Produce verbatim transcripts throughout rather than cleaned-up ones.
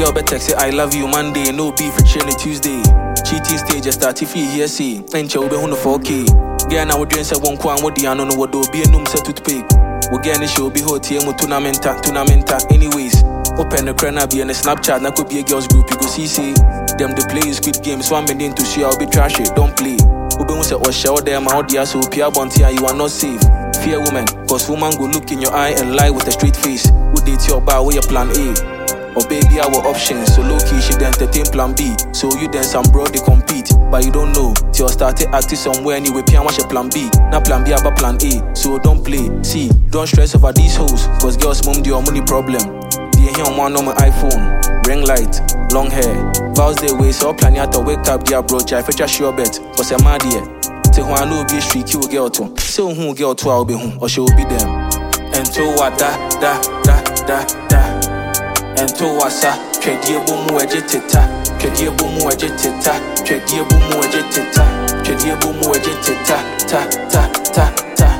girl better say I love you Monday, no beef for chilling Tuesday. Cheating stage just start if you hear say, ain't you be on the four K. Girl now we doing say one kwan what the I don't know what do be a num set to pick. We get the show be hot here, mo tunamenta, tunamenta. Anyways, open the crana be on a Snapchat, na could be a girls group. You go see say them the play squid games, one minute to see I'll be trash it, don't play. Ube won't say or show them out there so Pia Bontia, you are not safe. Fear woman, cause woman go look in your eye and lie with a straight face. Who date your bar where your plan A? Or baby our options, so low key she then entertain plan B. So you then some bro they compete, but you don't know till I started acting somewhere anyway. Pian watch a plan B, now plan B about plan A. So don't play, see, don't stress over these hoes, cause girls mom do your money problem. They here on one on my iPhone, ring light, long hair, vows they way so plan ya to wake up dear bro, I fetch a sure bet, cause I'm mad here. Till when I know be a street kill girl to, so who girl to I'll be home or she'll be them. And to what da da da da da. And to wasa, Tredia Bumu Agitita, Tredia Bumu Agitita, Tredia Bumu Agitita, Tredia Bumu Agitita, ta ta ta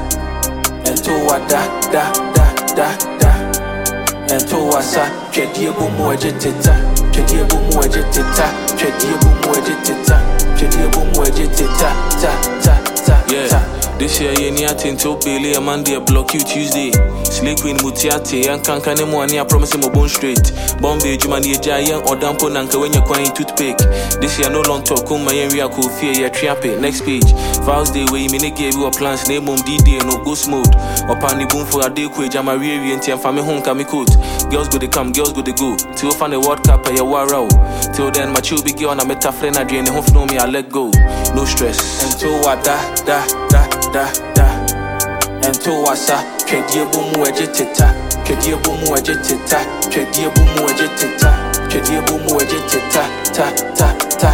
ta. And to wada da da da da. And to wasa, Tredia Bumu Agitita, Tredia Bumu Agitita, Tredia Bumu Agitita, Tredia Bumu Agitita, ta ta ta. Yeah. This year, you need to tell Bailey a Monday, block you Tuesday. Slay Queen Mutiate, and can't any money, I promise him a bone straight. Bombay, Jumani, a giant, or dampo nanka when you're quite toothpick. This year, no long talk, come my area, cool fear, you're trapping. Next page, Vows Day, where you mean gave you a plans, name on D D, no ghost mode. Or panny boom for a day, quage, I'm a rear, and family home, come coat. Girls go to come, girls go to go. Till find a World Cup, a warrow. Till then, my chill be girl, I'm a tough friend, I drain the home, know me, I let go. No stress. Until what da da da. Da da, and to wasa, Tredia Bumu Agitita, Tredia Bumu Agitita, Tredia Bumu Agitita, Tredia Bumu Agitita, ta ta ta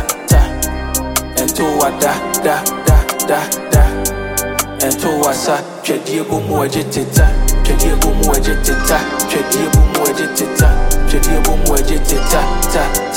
ta. And to wada da da da da, and to wasa, Tredia Bumu Agitita, Tredia Bumu Agitita, Tredia Bumu Agitita, Tredia Bumu Agitita, ta ta.